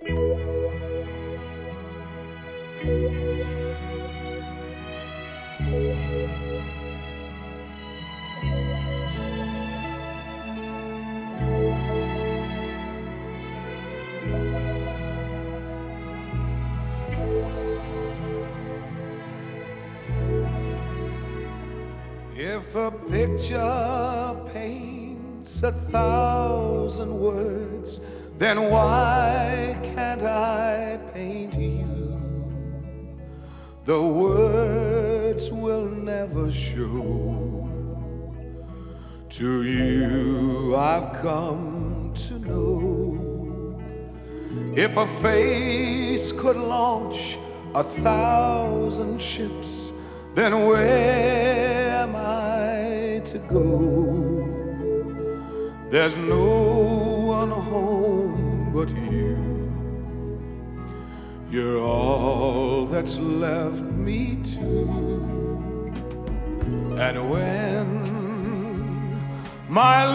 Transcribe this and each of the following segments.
If a picture paints 1,000 words, then why can't I paint you? The words will never show. To you I've come to know. If a face could launch 1,000 ships, then where am I to go? There's no one home but you. You're all that's left me to. And when my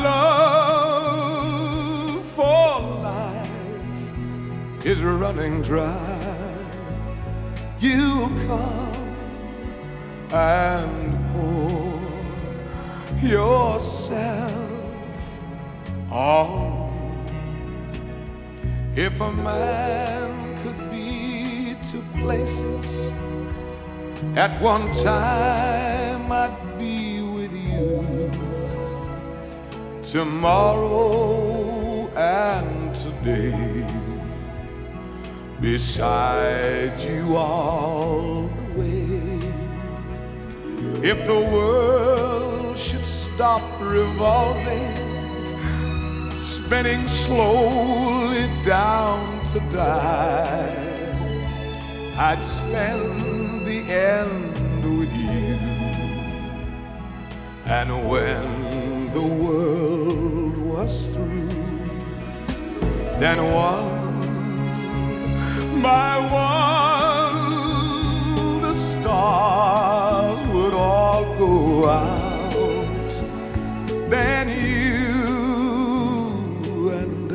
love for life is running dry, you'll come and pour yourself on. If a man could be two places at one time, I'd be with you tomorrow and today, beside you all the way. If the world should stop revolving, spinning slowly down to die, I'd spend the end with you. And when the world was through, then one by one the stars would all go out. Then you and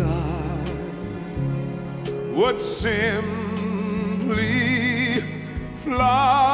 I would simply fly